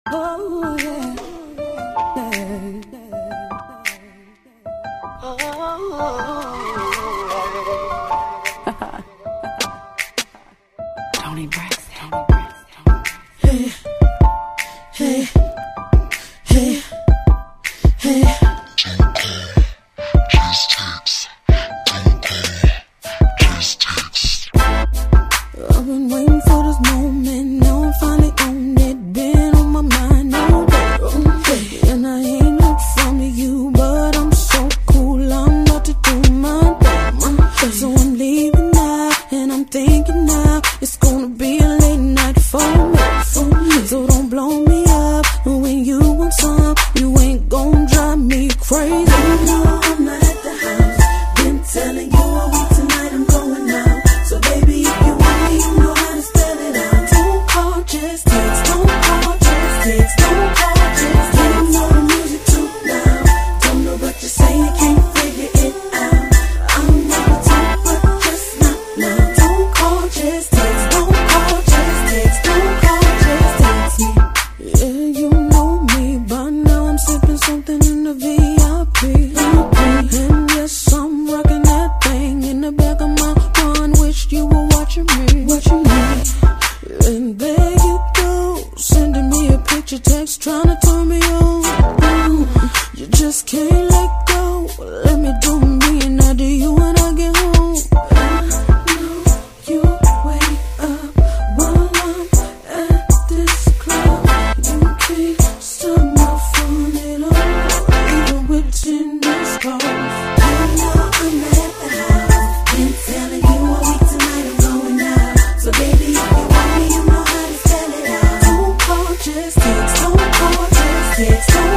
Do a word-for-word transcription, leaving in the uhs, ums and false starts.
Oh, yeah. Yeah. Oh. Tony Braxton. Tony Braxton. Hey, hey, hey, hey. Don't call, just text. Don't call, just text. I've been waiting for this moment. Now I'm finally on it. Been on my mind all day. Okay. And I ain't looked from you, but I'm so cool. I'm about to do my thing. So I'm leaving now, and I'm thinking now it's gonna be a late night for me. For me. So don't blow me up when you want some. You ain't gon' drive me crazy. You know I'm not at the house. Been telling you all week tonight I'm going out. So baby, if you want me, you know how to spell it out. Don't call, just text. Don't call, just text. Don't call, just text. You know the music too loud. Don't know what you're saying, can't figure it out. I'm never talk, but just not now. Don't call, just text. Don't call, just text. Don't call, just text me. Yeah, you know me by now. I'm sipping something in the V I P. And yes, I'm rocking that thing in the back of my mind. Wish you were watching me. Watching me. And there you go, sending me a picture text, trying to turn me on. Mm, you just can't let go. Let me do me, and now do you when I get home. I know you wake up while I'm at this club. You can't stop my fun at all, even with Tinder calls. You know I'm at the house. Been telling you all week tonight I'm going out. So baby, if you want me, you know how to spell it out. Don't call, just text. Don't call, just text. Don't